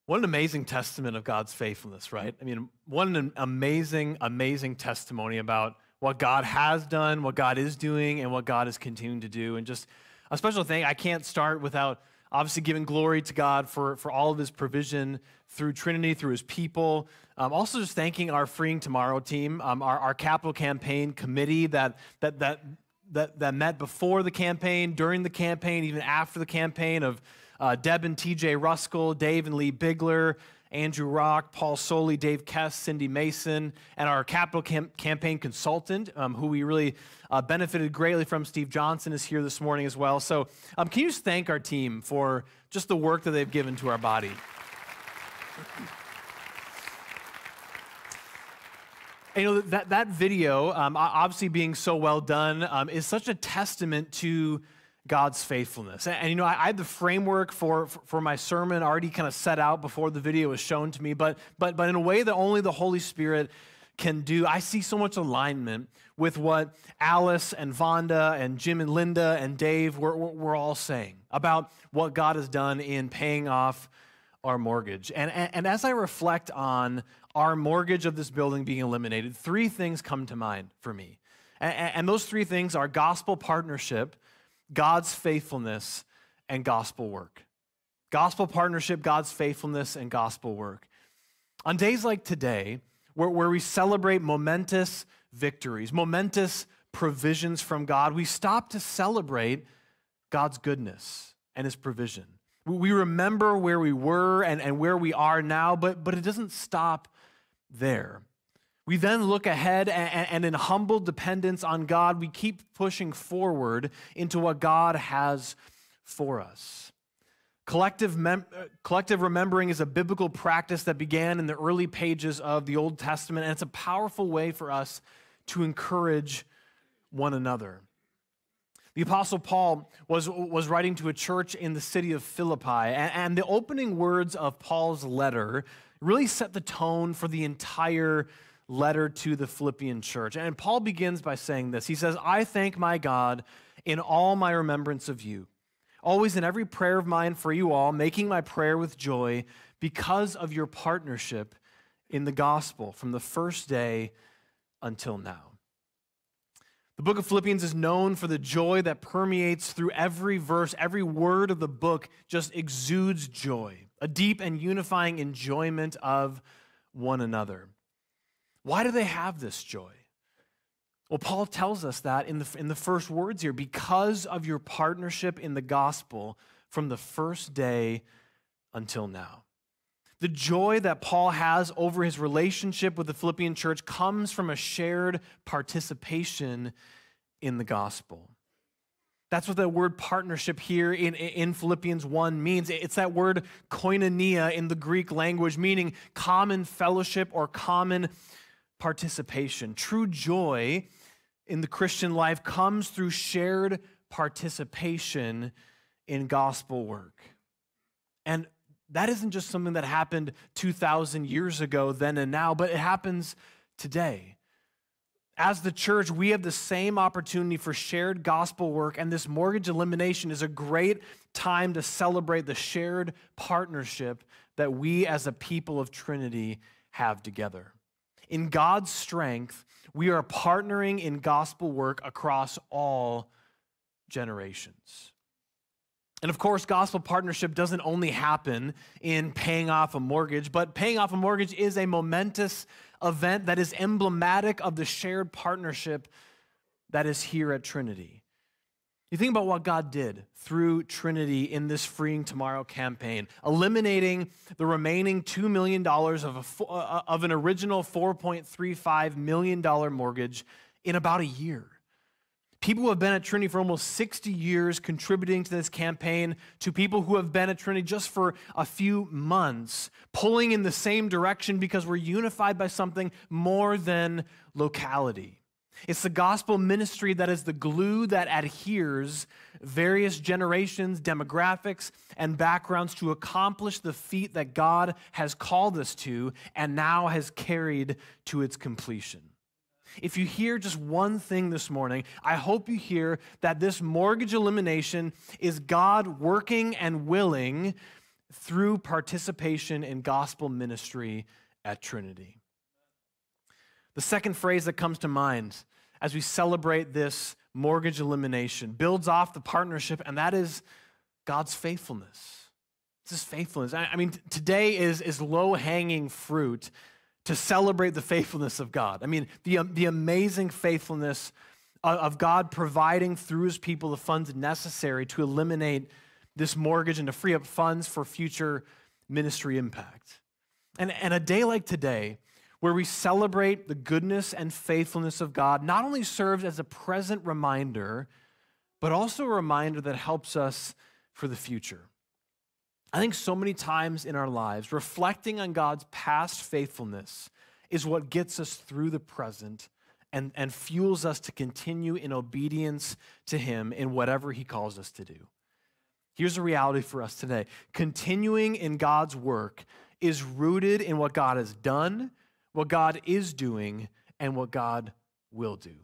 What an amazing testament of God's faithfulness, right? I mean, what an amazing, amazing testimony about what God has done, what God is doing, and what God is continuing to do. And just a special thing, I can't start without obviously giving glory to God for all of his provision through Trinity, through his people. Also just thanking our Freeing Tomorrow team, our capital campaign committee that met before the campaign, during the campaign, even after the campaign of Deb and TJ Ruskell, Dave and Lee Bigler, Andrew Rock, Paul Soley, Dave Kess, Cindy Mason, and our capital campaign consultant, who we really benefited greatly from. Steve Johnson is here this morning as well. So can you just thank our team for just the work that they've given to our body? And, you know, that video, obviously being so well done, is such a testament to God's faithfulness. And you know, I had the framework for my sermon already kind of set out before the video was shown to me, but in a way that only the Holy Spirit can do. I see so much alignment with what Alice and Vonda and Jim and Linda and Dave were all saying about what God has done in paying off our mortgage. And as I reflect on our mortgage of this building being eliminated, three things come to mind for me. And those three things are gospel partnership, God's faithfulness, and gospel work. Gospel partnership, God's faithfulness, and gospel work. On days like today, where we celebrate momentous victories, momentous provisions from God, we stop to celebrate God's goodness and his provision. We remember where we were and where we are now, but it doesn't stop there. We then look ahead and in humble dependence on God, we keep pushing forward into what God has for us. Collective remembering is a biblical practice that began in the early pages of the Old Testament, and it's a powerful way for us to encourage one another. The Apostle Paul was writing to a church in the city of Philippi, and the opening words of Paul's letter really set the tone for the entire letter to the Philippian church. And Paul begins by saying this. He says, "I thank my God in all my remembrance of you, always in every prayer of mine for you all, making my prayer with joy because of your partnership in the gospel from the first day until now." The book of Philippians is known for the joy that permeates through every verse. Every word of the book just exudes joy, a deep and unifying enjoyment of one another. Why do they have this joy? Well, Paul tells us that in the first words here, because of your partnership in the gospel from the first day until now. The joy that Paul has over his relationship with the Philippian church comes from a shared participation in the gospel. That's what that word partnership here in Philippians 1 means. It's that word koinonia in the Greek language, meaning common fellowship or common participation. True joy in the Christian life comes through shared participation in gospel work. And that isn't just something that happened 2,000 years ago, then and now, but it happens today. As the church, we have the same opportunity for shared gospel work, and this mortgage elimination is a great time to celebrate the shared partnership that we as a people of Trinity have together. In God's strength, we are partnering in gospel work across all generations. And of course, gospel partnership doesn't only happen in paying off a mortgage, but paying off a mortgage is a momentous event that is emblematic of the shared partnership that is here at Trinity. You think about what God did through Trinity in this Freeing Tomorrow campaign, eliminating the remaining $2 million of an original $4.35 million mortgage in about a year. People who have been at Trinity for almost 60 years contributing to this campaign, to people who have been at Trinity just for a few months, pulling in the same direction because we're unified by something more than locality. It's the gospel ministry that is the glue that adheres various generations, demographics, and backgrounds to accomplish the feat that God has called us to and now has carried to its completion. If you hear just one thing this morning, I hope you hear that this mortgage elimination is God working and willing through participation in gospel ministry at Trinity. The second phrase that comes to mind as we celebrate this mortgage elimination builds off the partnership, and that is God's faithfulness. It's His faithfulness. I mean, today is low-hanging fruit to celebrate the faithfulness of God. I mean, the amazing faithfulness of God providing through His people the funds necessary to eliminate this mortgage and to free up funds for future ministry impact. And a day like today, where we celebrate the goodness and faithfulness of God, not only serves as a present reminder, but also a reminder that helps us for the future. I think so many times in our lives, reflecting on God's past faithfulness is what gets us through the present and fuels us to continue in obedience to Him in whatever He calls us to do. Here's the reality for us today. Continuing in God's work is rooted in what God has done, what God is doing, and what God will do.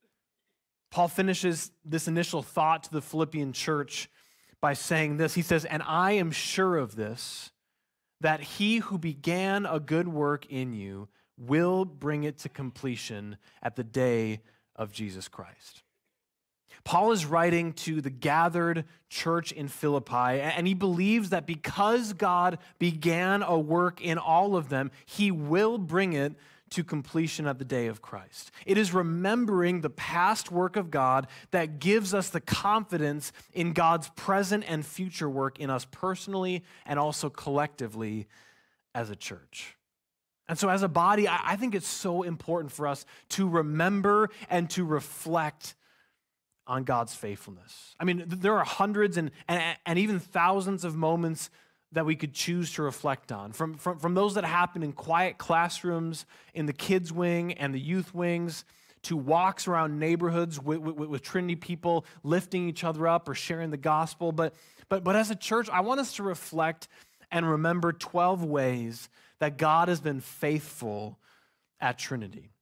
Paul finishes this initial thought to the Philippian church by saying this. He says, "And I am sure of this, that He who began a good work in you will bring it to completion at the day of Jesus Christ." Paul is writing to the gathered church in Philippi, and he believes that because God began a work in all of them, He will bring it to completion at the day of Christ. It is remembering the past work of God that gives us the confidence in God's present and future work in us personally and also collectively as a church. And so as a body, I think it's so important for us to remember and to reflect on God's faithfulness. I mean, there are hundreds and even thousands of moments that we could choose to reflect on, from those that happen in quiet classrooms, in the kids' wing and the youth wings, to walks around neighborhoods with Trinity people lifting each other up or sharing the gospel. But as a church, I want us to reflect and remember 12 ways that God has been faithful at Trinity.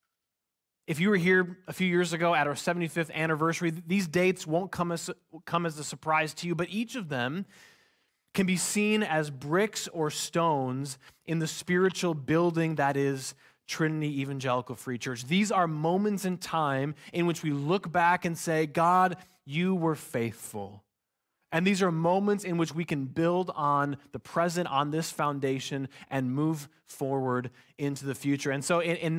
If you were here a few years ago at our 75th anniversary, these dates won't come as a surprise to you, but each of them can be seen as bricks or stones in the spiritual building that is Trinity Evangelical Free Church. These are moments in time in which we look back and say, God, you were faithful. And these are moments in which we can build on the present, on this foundation, and move forward into the future. And so in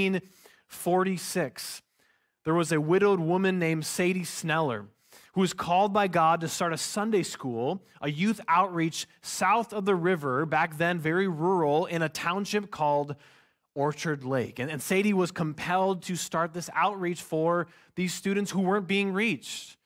1946, there was a widowed woman named Sadie Sneller who was called by God to start a Sunday school, a youth outreach south of the river, back then very rural, in a township called Orchard Lake. And Sadie was compelled to start this outreach for these students who weren't being reached.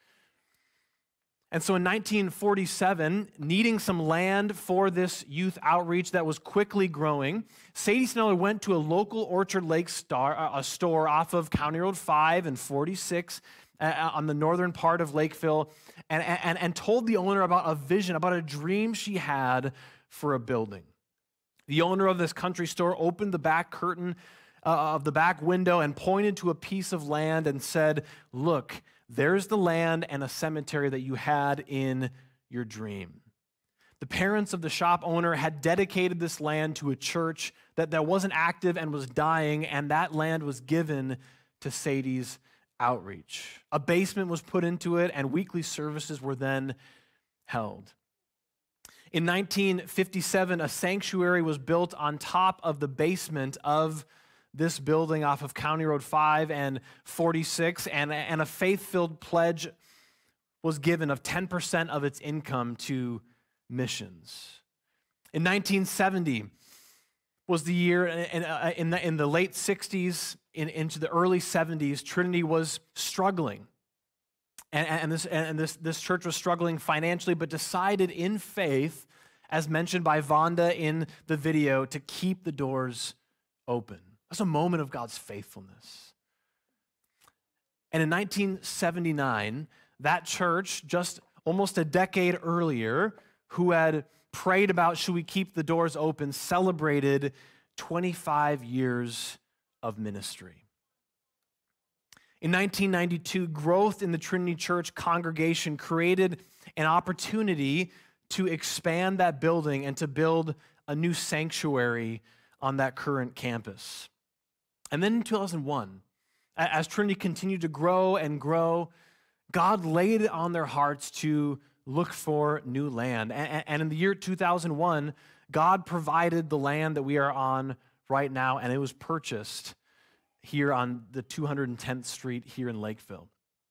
And so in 1947, needing some land for this youth outreach that was quickly growing, Sadie Sneller went to a local Orchard Lake store off of County Road 5 and 46 on the northern part of Lakeville, and told the owner about a vision, about a dream she had for a building. The owner of this country store opened the back curtain of the back window and pointed to a piece of land and said, "Look, there's the land and a cemetery that you had in your dream." The parents of the shop owner had dedicated this land to a church that wasn't active and was dying, and that land was given to Sadie's outreach. A basement was put into it, and weekly services were then held. In 1957, a sanctuary was built on top of the basement of this building off of County Road 5 and 46, and a faith-filled pledge was given of 10% of its income to missions. In 1970 was the year, in the late 60s, into the early 70s, Trinity was struggling. And this church was struggling financially, but decided in faith, as mentioned by Vonda in the video, to keep the doors open. That's a moment of God's faithfulness. And in 1979, that church, just almost a decade earlier, who had prayed about should we keep the doors open, celebrated 25 years of ministry. In 1992, growth in the Trinity Church congregation created an opportunity to expand that building and to build a new sanctuary on that current campus. And then in 2001, as Trinity continued to grow and grow, God laid it on their hearts to look for new land. And in the year 2001, God provided the land that we are on right now, and it was purchased here on the 210th Street here in Lakeville.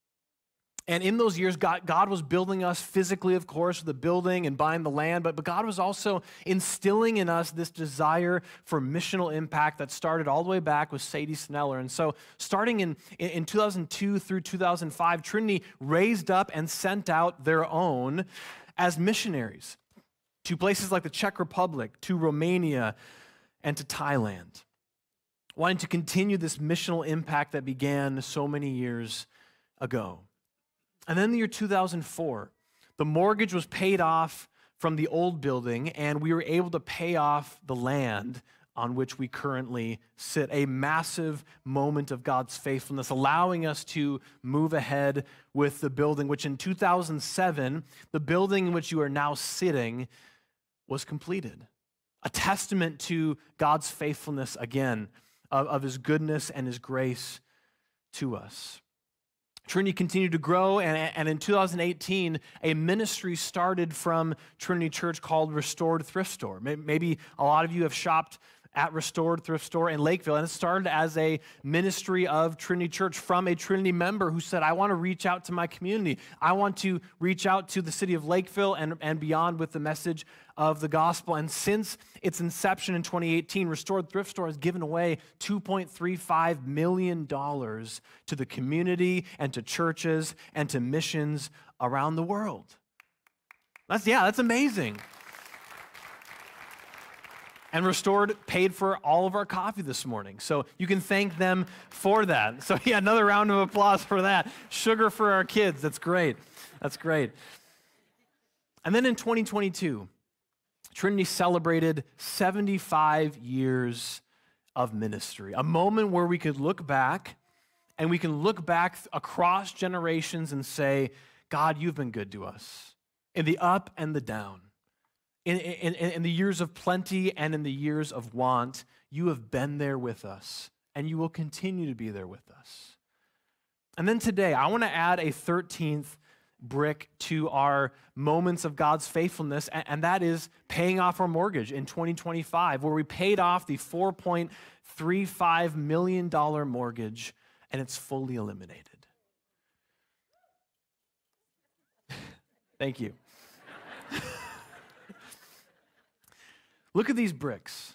And in those years, God was building us physically, of course, with the building and buying the land, but God was also instilling in us this desire for missional impact that started all the way back with Sadie Sneller. And so starting in 2002 through 2005, Trinity raised up and sent out their own as missionaries to places like the Czech Republic, to Romania, and to Thailand, wanting to continue this missional impact that began so many years ago. And then in the year 2004, the mortgage was paid off from the old building, and we were able to pay off the land on which we currently sit. A massive moment of God's faithfulness, allowing us to move ahead with the building, which in 2007, the building in which you are now sitting was completed. A testament to God's faithfulness again, of his goodness and his grace to us. Trinity continued to grow, and in 2018, a ministry started from Trinity Church called Restored Thrift Store. Maybe a lot of you have shopped at Restored Thrift Store in Lakeville, and it started as a ministry of Trinity Church from a Trinity member who said, I want to reach out to my community. I want to reach out to the city of Lakeville and beyond with the message of the gospel. And since its inception in 2018, Restored Thrift Store has given away $2.35 million to the community and to churches and to missions around the world. That's amazing. And Restored paid for all of our coffee this morning. So you can thank them for that. So yeah, another round of applause for that. Sugar for our kids. That's great. That's great. And then in 2022, Trinity celebrated 75 years of ministry, a moment where we could look back, and we can look back across generations and say, God, you've been good to us in the up and the down. In the years of plenty and in the years of want, you have been there with us, and you will continue to be there with us. And then today, I want to add a 13th brick to our moments of God's faithfulness, and that is paying off our mortgage in 2025, where we paid off the $4.35 million mortgage, and it's fully eliminated. Thank you. Look at these bricks.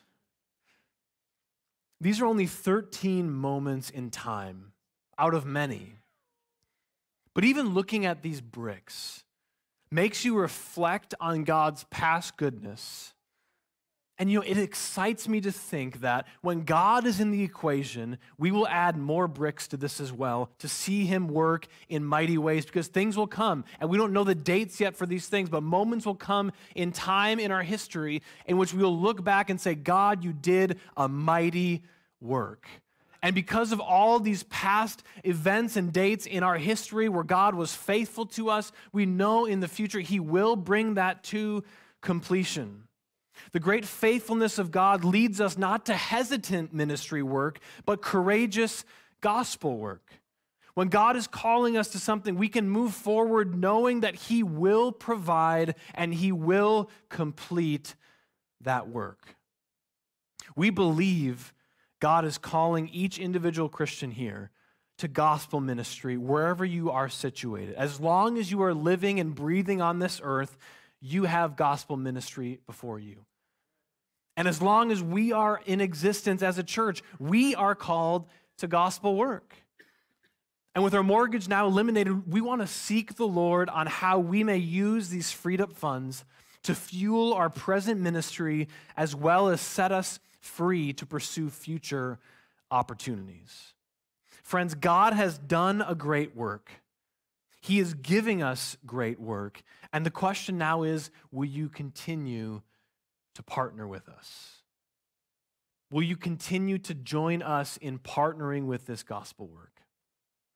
These are only 13 moments in time out of many. But even looking at these bricks makes you reflect on God's past goodness. And it excites me to think that when God is in the equation, we will add more bricks to this as well to see him work in mighty ways, because things will come, and we don't know the dates yet for these things, but moments will come in time in our history in which we will look back and say, God, you did a mighty work. And because of all these past events and dates in our history where God was faithful to us, we know in the future he will bring that to completion. The great faithfulness of God leads us not to hesitant ministry work, but courageous gospel work. When God is calling us to something, we can move forward knowing that he will provide and he will complete that work. We believe God is calling each individual Christian here to gospel ministry wherever you are situated. As long as you are living and breathing on this earth, you have gospel ministry before you. And as long as we are in existence as a church, we are called to gospel work. And with our mortgage now eliminated, we want to seek the Lord on how we may use these freed up funds to fuel our present ministry as well as set us free to pursue future opportunities. Friends, God has done a great work. He is giving us great work. And the question now is, will you continue to partner with us? Will you continue to join us in partnering with this gospel work?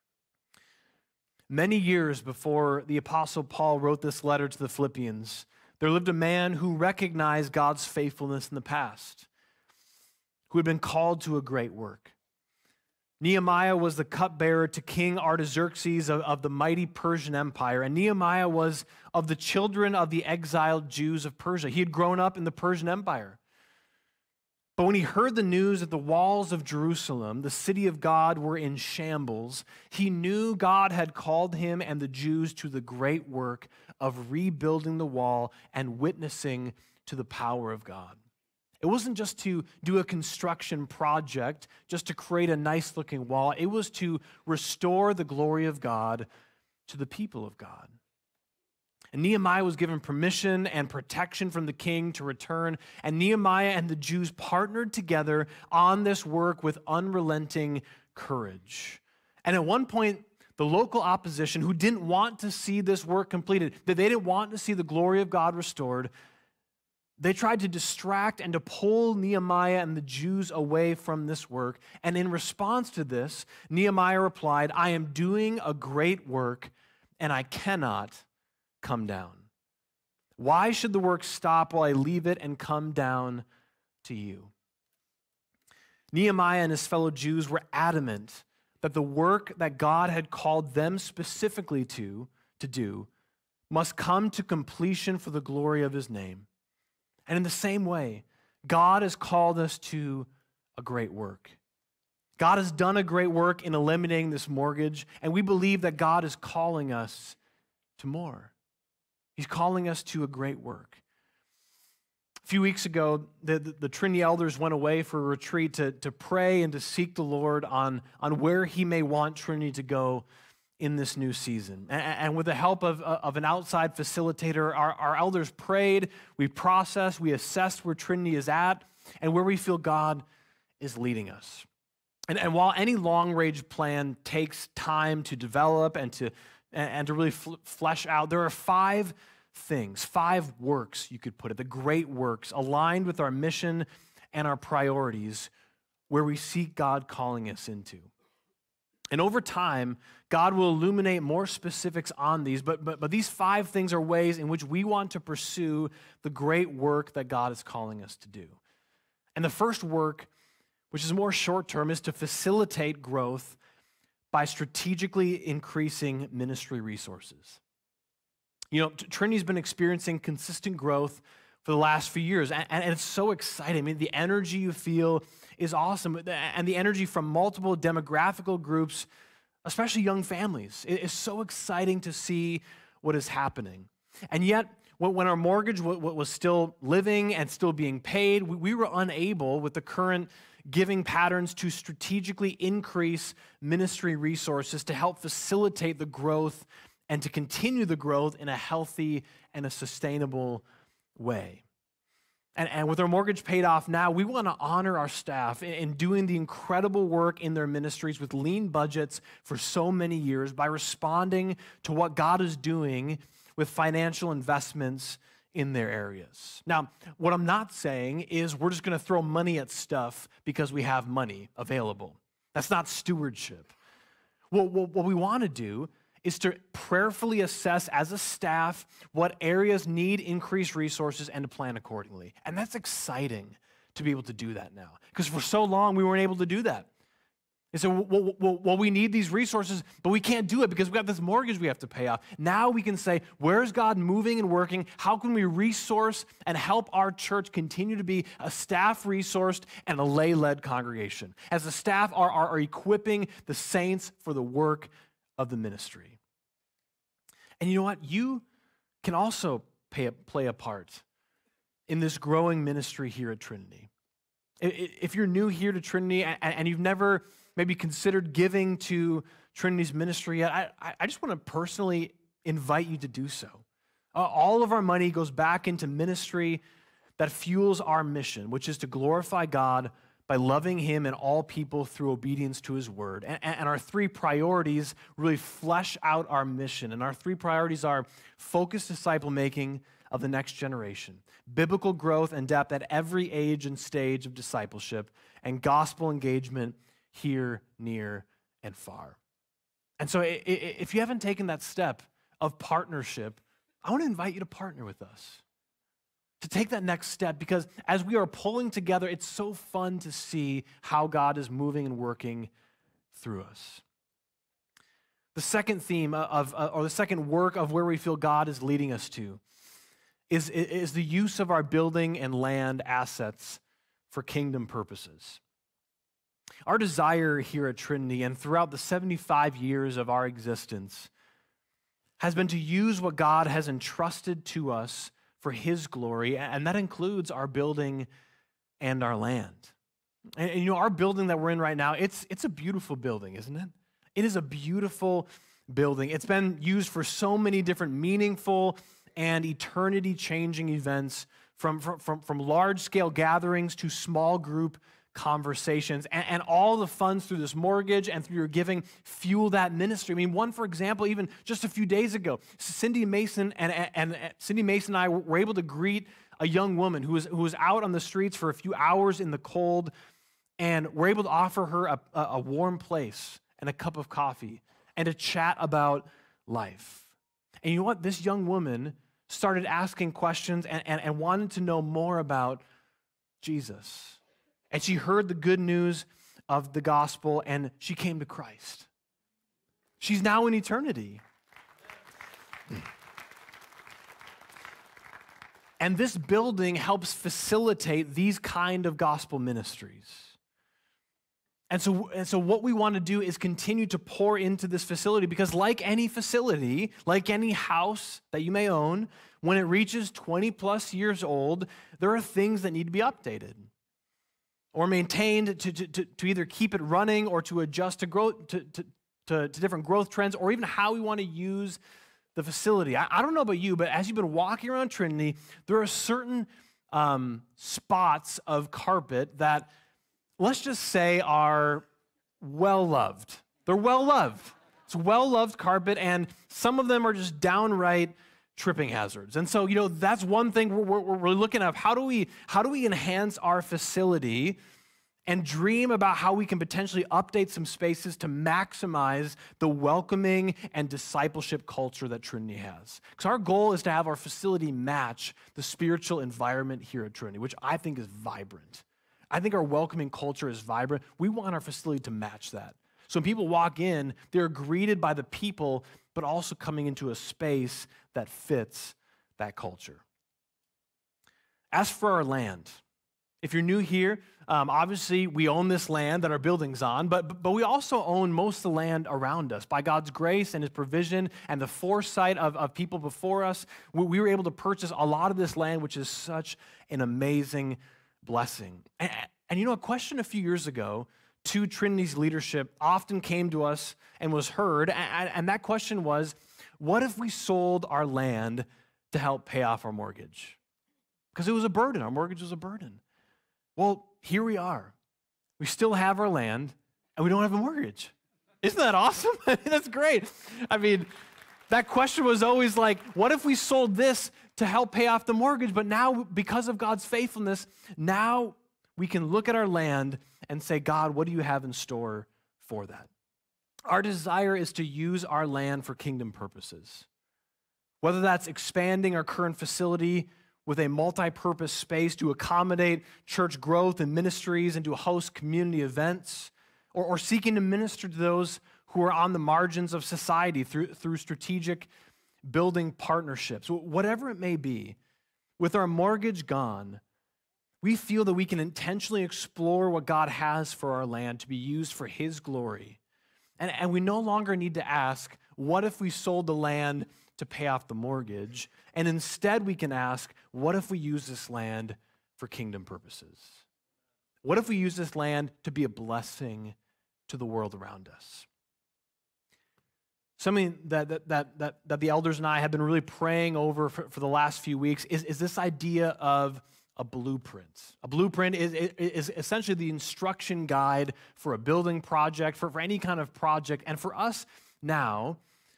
Many years before the Apostle Paul wrote this letter to the Philippians, there lived a man who recognized God's faithfulness in the past, who had been called to a great work. Nehemiah was the cupbearer to King Artaxerxes of the mighty Persian Empire, and Nehemiah was of the children of the exiled Jews of Persia. He had grown up in the Persian Empire. But when he heard the news that the walls of Jerusalem, the city of God, were in shambles, he knew God had called him and the Jews to the great work of rebuilding the wall and witnessing to the power of God. It wasn't just to do a construction project, just to create a nice looking wall. It was to restore the glory of God to the people of God. And Nehemiah was given permission and protection from the king to return, and Nehemiah and the Jews partnered together on this work with unrelenting courage. And at one point, the local opposition, who didn't want to see this work completed, that they didn't want to see the glory of God restored, they tried to distract and to pull Nehemiah and the Jews away from this work. And in response to this, Nehemiah replied, "I am doing a great work, and I cannot come down. Why should the work stop while I leave it and come down to you?" Nehemiah and his fellow Jews were adamant that the work that God had called them specifically to do must come to completion for the glory of his name. And in the same way, God has called us to a great work. God has done a great work in eliminating this mortgage, and we believe that God is calling us to more. He's calling us to a great work. A few weeks ago, the Trinity elders went away for a retreat to pray and to seek the Lord on where he may want Trinity to go in this new season. And with the help of an outside facilitator, our elders prayed, we processed, we assessed where Trinity is at and where we feel God is leading us. And while any long-range plan takes time to develop and to really flesh out, there are five works, you could put it, the great works aligned with our mission and our priorities where we seek God calling us into. And over time, God will illuminate more specifics on these, but these five things are ways in which we want to pursue the great work that God is calling us to do. And the first work, which is more short-term, is to facilitate growth by strategically increasing ministry resources. You know, Trinity's been experiencing consistent growth for the last few years, and it's so exciting. I mean, the energy you feel is awesome, and the energy from multiple demographical groups, especially young families. It is so exciting to see what is happening. And yet, when our mortgage was still living and still being paid, we were unable, with the current giving patterns, to strategically increase ministry resources to help facilitate the growth and to continue the growth in a healthy and a sustainable way. And with our mortgage paid off now, we want to honor our staff in doing the incredible work in their ministries with lean budgets for so many years by responding to what God is doing with financial investments in their areas. Now, what I'm not saying is we're just going to throw money at stuff because we have money available. That's not stewardship. What we want to do is to prayerfully assess as a staff what areas need increased resources and to plan accordingly. And that's exciting to be able to do that now, because for so long we weren't able to do that. And so, well, we need these resources, but we can't do it because we've got this mortgage we have to pay off. Now we can say, where's God moving and working? How can we resource and help our church continue to be a staff-resourced and a lay-led congregation? As the staff are equipping the saints for the work of the ministry. And you know what? You can also play a part in this growing ministry here at Trinity. If you're new here to Trinity and you've never maybe considered giving to Trinity's ministry yet, I just want to personally invite you to do so. All of our money goes back into ministry that fuels our mission, which is to glorify God by loving him and all people through obedience to his word. And our three priorities really flesh out our mission. And our three priorities are focused disciple making of the next generation, biblical growth and depth at every age and stage of discipleship, and gospel engagement here, near, and far. And so if you haven't taken that step of partnership, I want to invite you to partner with us. to take that next step, because as we are pulling together, it's so fun to see how God is moving and working through us. The second theme or the second work of where we feel God is leading us to is the use of our building and land assets for kingdom purposes. Our desire here at Trinity and throughout the 75 years of our existence has been to use what God has entrusted to us for His glory, and that includes our building and our land. And our building that we're in right now, it's a beautiful building, isn't it? It is a beautiful building. It's been used for so many different meaningful and eternity-changing events, from large-scale gatherings to small group conversations, and all the funds through this mortgage and through your giving fuel that ministry. I mean, one, for example, even just a few days ago, Cindy Mason and I were able to greet a young woman who was out on the streets for a few hours in the cold, and we're able to offer her a warm place and a cup of coffee and to chat about life. And you know what? This young woman started asking questions and wanted to know more about Jesus. And she heard the good news of the gospel, and she came to Christ. She's now in eternity. And this building helps facilitate these kind of gospel ministries. And so what we want to do is continue to pour into this facility, because like any facility, like any house that you may own, when it reaches 20 plus years old, there are things that need to be updated or maintained to either keep it running or to adjust to growth, to different growth trends, or even how we want to use the facility. I don't know about you, but as you've been walking around Trinity, there are certain spots of carpet that, let's just say, are well-loved. They're well-loved. It's well-loved carpet, and some of them are just downright tripping hazards. And so, that's one thing we're looking at. How do we enhance our facility and dream about how we can potentially update some spaces to maximize the welcoming and discipleship culture that Trinity has? Because our goal is to have our facility match the spiritual environment here at Trinity, which I think is vibrant. I think our welcoming culture is vibrant. We want our facility to match that. So when people walk in, they're greeted by the people, but also coming into a space that fits that culture. As for our land, if you're new here, obviously we own this land that our building's on, but we also own most of the land around us. By God's grace and His provision and the foresight of people before us, we were able to purchase a lot of this land, which is such an amazing blessing. And a question a few years ago to Trinity's leadership often came to us and was heard, and that question was, what if we sold our land to help pay off our mortgage? Because it was a burden. Our mortgage was a burden. Well, here we are. We still have our land, and we don't have a mortgage. Isn't that awesome? That's great. That question was always like, what if we sold this to help pay off the mortgage? But now, because of God's faithfulness, now we can look at our land and say, God, what do you have in store for that? Our desire is to use our land for kingdom purposes, whether that's expanding our current facility with a multi-purpose space to accommodate church growth and ministries and to host community events, or seeking to minister to those who are on the margins of society through strategic building partnerships. Whatever it may be, with our mortgage gone, we feel that we can intentionally explore what God has for our land to be used for His glory. And we no longer need to ask, what if we sold the land to pay off the mortgage? And instead we can ask, what if we use this land for kingdom purposes? What if we use this land to be a blessing to the world around us? Something that the elders and I have been really praying over for the last few weeks is this idea of a blueprint. A blueprint is essentially the instruction guide for a building project, for any kind of project. And for us now,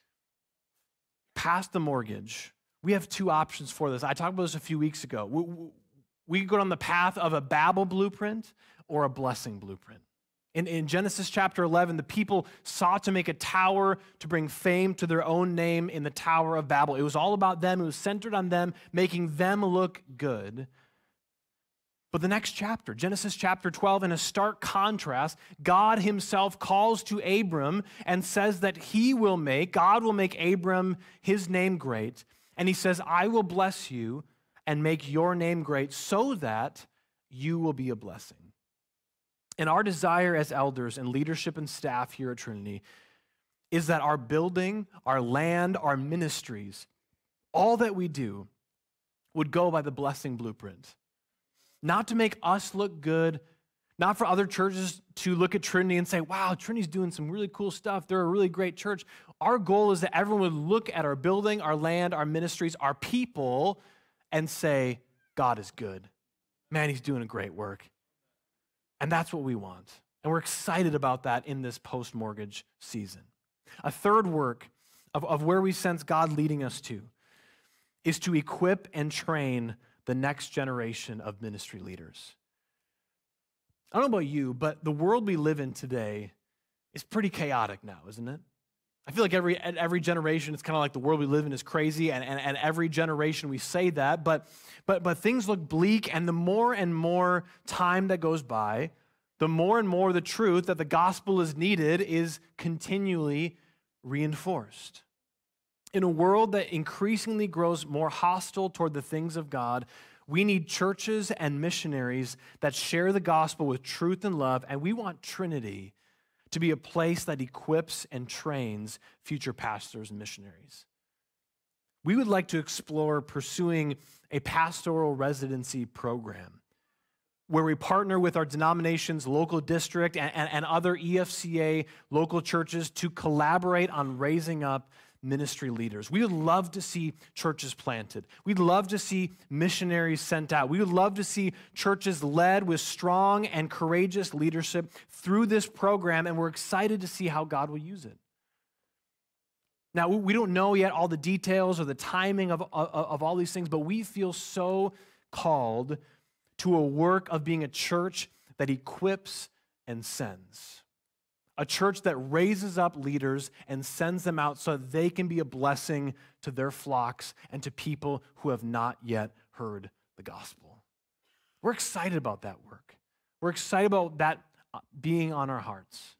past the mortgage, we have two options for this. I talked about this a few weeks ago. We could go down the path of a Babel blueprint or a blessing blueprint. In Genesis chapter 11, the people sought to make a tower to bring fame to their own name in the Tower of Babel. It was all about them. It was centered on them, making them look good. But the next chapter, Genesis chapter 12, in a stark contrast, God himself calls to Abram and says that God will make Abram his name great. And he says, I will bless you and make your name great so that you will be a blessing. And our desire as elders and leadership and staff here at Trinity is that our building, our land, our ministries, all that we do would go by the blessing blueprint. Not to make us look good, not for other churches to look at Trinity and say, wow, Trinity's doing some really cool stuff. They're a really great church. Our goal is that everyone would look at our building, our land, our ministries, our people, and say, God is good. Man, he's doing a great work. And that's what we want. And we're excited about that in this post-mortgage season. A third work of where we sense God leading us to is to equip and train the next generation of ministry leaders. I don't know about you, but the world we live in today is pretty chaotic now, isn't it? I feel like every generation, it's kind of like the world we live in is crazy, and every generation we say that, but things look bleak, and the more and more time that goes by, the more and more the truth that the gospel is needed is continually reinforced. In a world that increasingly grows more hostile toward the things of God, we need churches and missionaries that share the gospel with truth and love, and we want Trinity to be a place that equips and trains future pastors and missionaries. We would like to explore pursuing a pastoral residency program where we partner with our denomination's local district and other EFCA local churches to collaborate on raising up ministry leaders. We would love to see churches planted. We'd love to see missionaries sent out. We would love to see churches led with strong and courageous leadership through this program, and we're excited to see how God will use it. Now, we don't know yet all the details or the timing of all these things, but we feel so called to a work of being a church that equips and sends. A church that raises up leaders and sends them out so they can be a blessing to their flocks and to people who have not yet heard the gospel. We're excited about that work. We're excited about that being on our hearts.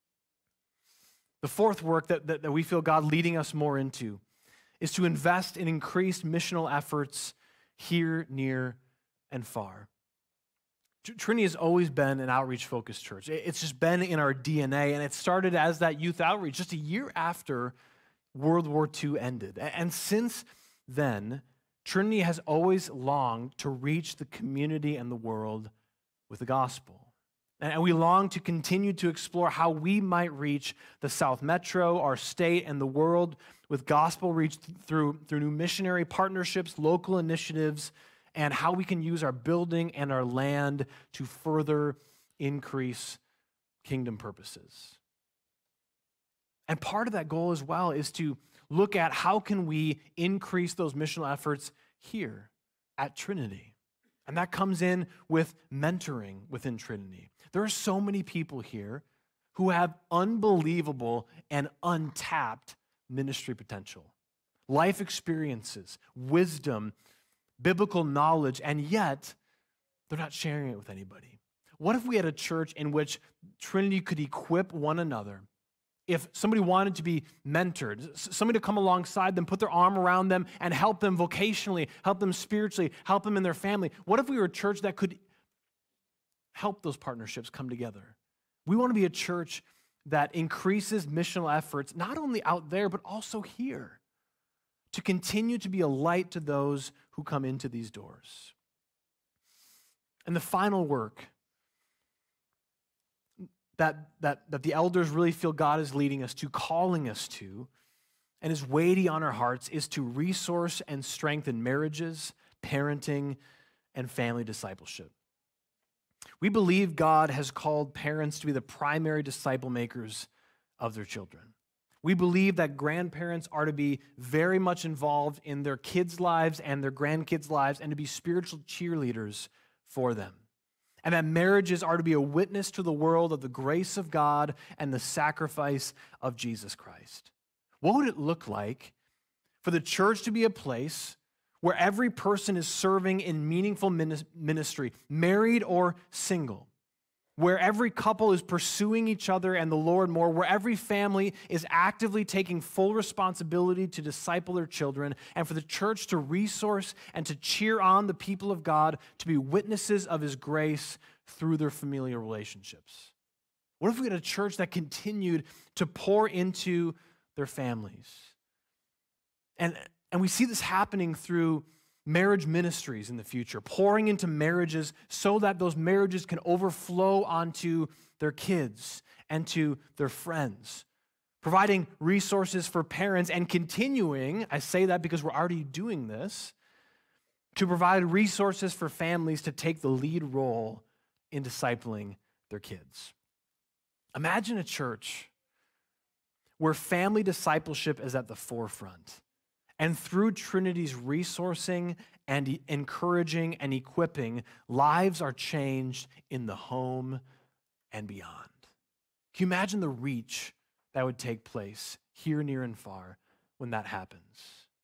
The fourth work that we feel God leading us more into is to invest in increased missional efforts here, near, and far. Trinity has always been an outreach-focused church. It's just been in our DNA, and it started as that youth outreach just a year after World War II ended. And since then, Trinity has always longed to reach the community and the world with the gospel. And we long to continue to explore how we might reach the South Metro, our state, and the world with gospel reach through new missionary partnerships, local initiatives, and how we can use our building and our land to further increase kingdom purposes. And part of that goal as well is to look at how can we increase those missional efforts here at Trinity. And that comes in with mentoring within Trinity. There are so many people here who have unbelievable and untapped ministry potential, life experiences, wisdom, biblical knowledge, and yet they're not sharing it with anybody. What if we had a church in which Trinity could equip one another? If somebody wanted to be mentored, somebody to come alongside them, put their arm around them, and help them vocationally, help them spiritually, help them in their family. What if we were a church that could help those partnerships come together? We want to be a church that increases missional efforts, not only out there, but also here, to continue to be a light to those who come into these doors. And the final work that the elders really feel God is leading us to, calling us to, and is weighty on our hearts, is to resource and strengthen marriages, parenting, and family discipleship. We believe God has called parents to be the primary disciple makers of their children. We believe that grandparents are to be very much involved in their kids' lives and their grandkids' lives and to be spiritual cheerleaders for them. and that marriages are to be a witness to the world of the grace of God and the sacrifice of Jesus Christ. What would it look like for the church to be a place where every person is serving in meaningful ministry, married or single, where every couple is pursuing each other and the Lord more, where every family is actively taking full responsibility to disciple their children, and for the church to resource and to cheer on the people of God to be witnesses of his grace through their familial relationships? What if we had a church that continued to pour into their families? And we see this happening through marriage ministries in the future, pouring into marriages so that those marriages can overflow onto their kids and to their friends, providing resources for parents and continuing, I say that because we're already doing this, to provide resources for families to take the lead role in discipling their kids. Imagine a church where family discipleship is at the forefront. And through Trinity's resourcing and encouraging and equipping, lives are changed in the home and beyond. Can you imagine the reach that would take place here, near, and far when that happens?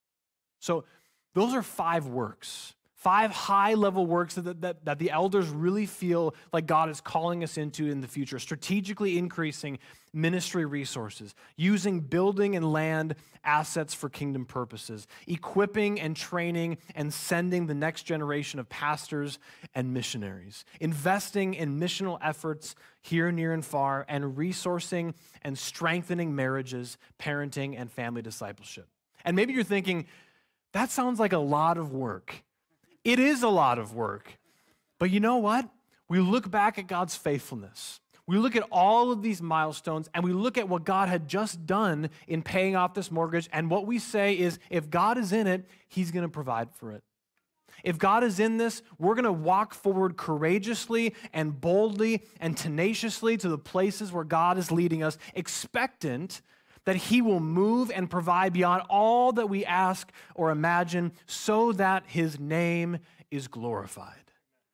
So those are 5 works, 5 high-level works that the elders really feel like God is calling us into in the future. Strategically increasing ministry resources, using building and land assets for kingdom purposes, equipping and training and sending the next generation of pastors and missionaries, investing in missional efforts here, near, and far, and resourcing and strengthening marriages, parenting, and family discipleship. And maybe you're thinking, that sounds like a lot of work. It is a lot of work. But you know what? We look back at God's faithfulness. We look at all of these milestones, and we look at what God had just done in paying off this mortgage, and what we say is, if God is in it, he's going to provide for it. If God is in this, we're going to walk forward courageously and boldly and tenaciously to the places where God is leading us, expectant that he will move and provide beyond all that we ask or imagine so that his name is glorified.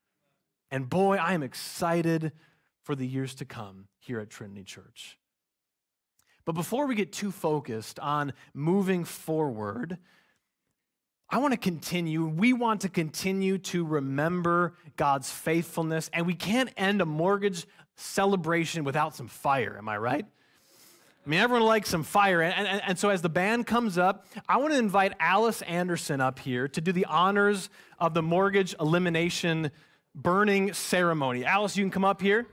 And boy, I am excited for the years to come here at Trinity Church. But before we get too focused on moving forward, we want to continue to remember God's faithfulness, and we can't end a mortgage celebration without some fire, am I right? I mean, everyone likes some fire, and so as the band comes up, I want to invite Alice Anderson up here to do the honors of the mortgage elimination burning ceremony. Alice, you can come up here.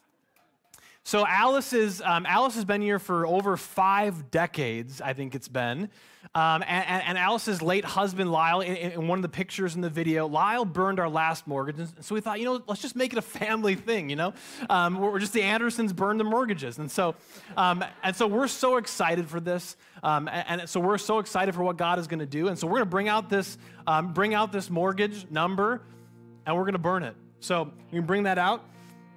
So Alice has been here for over 5 decades, I think it's been. And Alice's late husband, Lyle, in one of the pictures in the video, Lyle burned our last mortgage. And so we thought, let's just make it a family thing, We're just the Andersons burn the mortgages. And so we're so excited for this. And so we're so excited for what God is going to do. And so we're going to bring out this mortgage number, and we're going to burn it. So you can bring that out.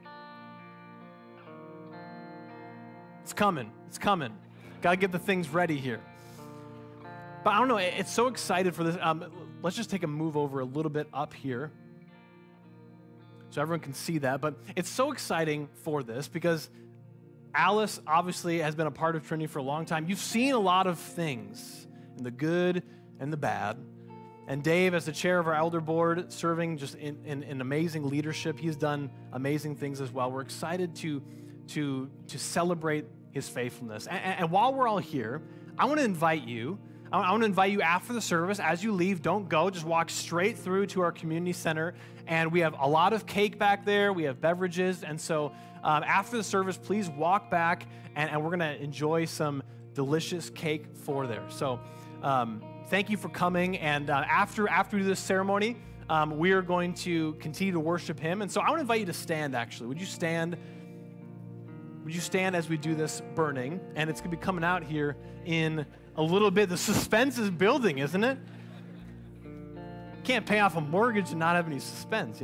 It's coming. Got to get the things ready here. But I don't know, it's so excited for this. Let's just take a move over a little bit up here so everyone can see that. But it's so exciting for this because Alice obviously has been a part of Trinity for a long time. You've seen a lot of things, in the good and the bad. And Dave, as the chair of our elder board, serving just in amazing leadership, he's done amazing things as well. We're excited to celebrate his faithfulness. And while we're all here, I want to invite you after the service. As you leave, don't go. Just walk straight through to our community center. And we have a lot of cake back there. We have beverages. And so after the service, please walk back, and we're going to enjoy some delicious cake for there. So thank you for coming. And after we do this ceremony, we are going to continue to worship him. And so I want to invite you to stand, actually. Would you stand? Would you stand as we do this burning? And it's going to be coming out here in a little bit. The suspense is building, isn't it? Can't pay off a mortgage and not have any suspense,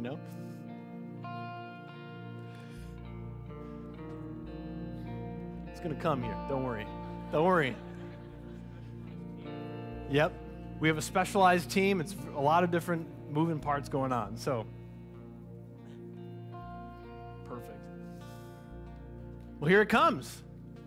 It's going to come here. Don't worry. Yep. We have a specialized team. It's a lot of different moving parts going on. So Well, here it comes.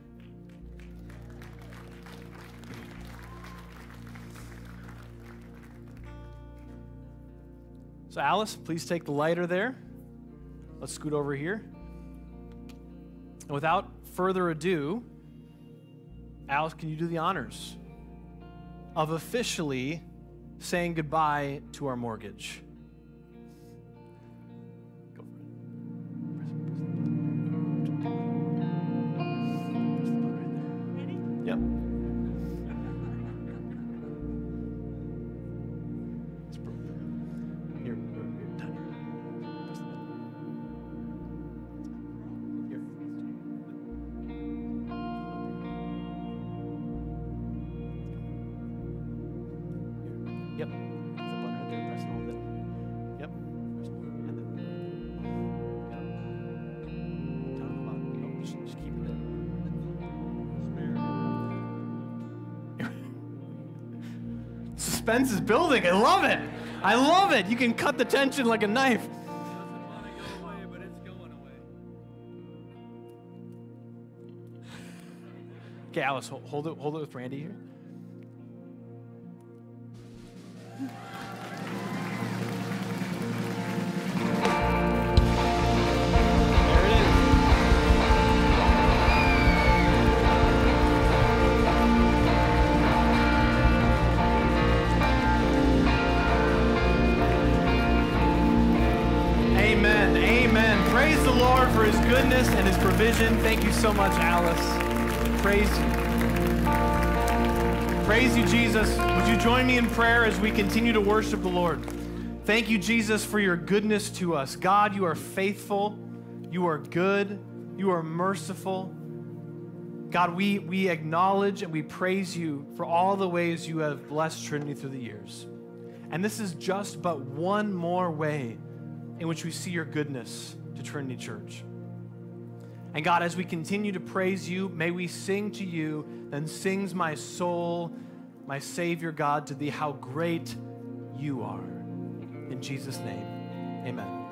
So Alice, please take the lighter there. Let's scoot over here. And without further ado, Alice, can you do the honors of officially saying goodbye to our mortgage? Go for it. Ready? Yep. Here, tiny. Here. Yep. The button right there. Press and hold it. Yep. Press and hold it. And then. Yep. Down at the bottom. No, just keep it there. Suspense is building. I love it. I love it. You can cut the tension like a knife. Doesn't want to go away, but it's going away. Okay, Alice, hold it with Randy here. There it is. Amen. Amen. Praise the Lord for his goodness and his provision. Thank you so much, Alice. Praise you. Praise you, Jesus. Would you join me in prayer as we continue to worship the Lord? Thank you, Jesus, for your goodness to us. God, you are faithful. You are good. You are merciful. God, we acknowledge and we praise you for all the ways you have blessed Trinity through the years. And this is just but one more way in which we see your goodness to Trinity Church. And God, as we continue to praise you, may we sing to you, then sings my soul, my Savior God, to thee, how great you are. In Jesus' name, amen.